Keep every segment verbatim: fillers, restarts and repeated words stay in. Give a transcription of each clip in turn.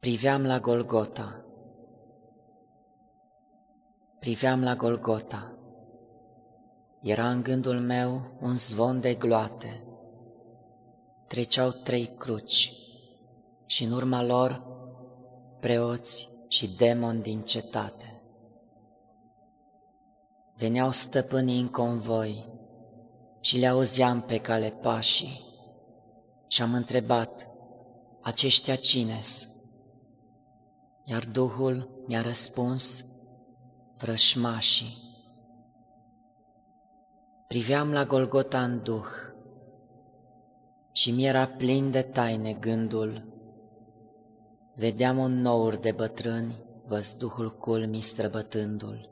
Priveam la Golgota, priveam la Golgota, era în gândul meu un zvon de gloate, treceau trei cruci și în urma lor preoți și demoni din cetate. Veneau stăpânii în convoi și le auzeam pe cale pașii și am întrebat, aceștia cine-s? Iar Duhul mi-a răspuns, vrășmașii. Priveam la Golgota în Duh și mi-era plin de taine gândul. Vedeam un nour de bătrâni, văzduhul culmii străbătându-l.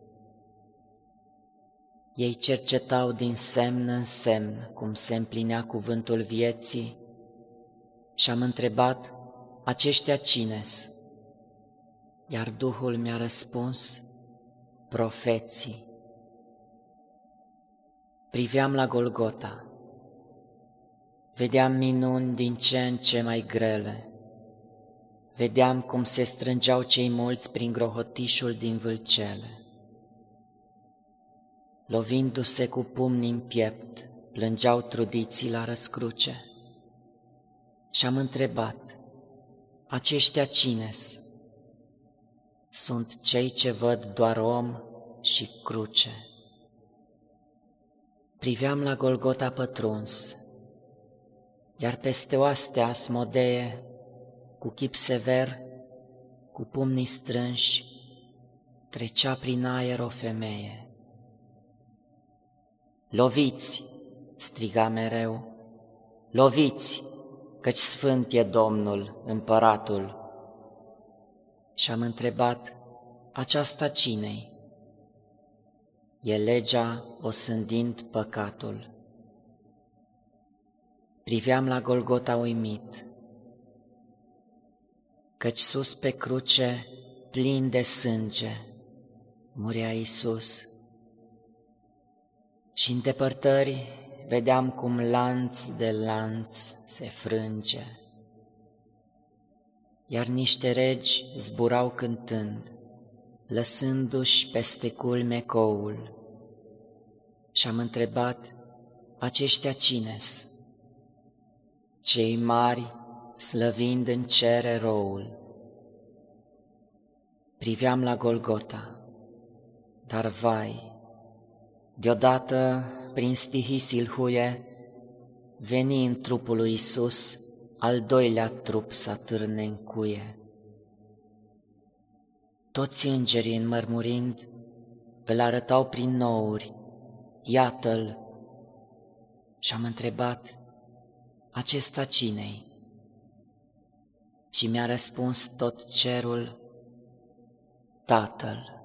Ei cercetau din semn în semn cum se împlinea cuvântul vieții și am întrebat, aceștia cine-s? Iar Duhul mi-a răspuns, profeții. Priveam la Golgota, vedeam minuni din ce în ce mai grele, vedeam cum se strângeau cei mulți prin grohotișul din vâlcele. Lovindu-se cu pumnii în piept, plângeau trudiții la răscruce. Și-am întrebat, aceștia cine-s? Sunt cei ce văd doar om și cruce. Priveam la Golgota pătruns, iar peste oastea Asmodee, cu chip sever, cu pumnii strânși, trecea prin aer o femeie. Loviți, striga mereu, loviți, căci sfânt e Domnul, împăratul. Și-am întrebat, aceasta cine-i? E legea osândind păcatul. Priveam la Golgota uimit, căci sus pe cruce, plin de sânge, murea Iisus. Și în depărtări vedeam cum lanț de lanț se frânge, iar niște regi zburau cântând, lăsându-și peste culme coul. Și-am întrebat, aceștia cine-s? Cei mari, slăvind în cer eroul. Priveam la Golgota, dar vai, deodată, prin stihii silhuie, veni în trupul lui Iisus al doilea trup să atârne în cuie. Toți îngerii înmărmurind îl arătau prin nouri, iată-l. Și-am întrebat, acesta cine-i? Și mi-a răspuns tot cerul, Tatăl.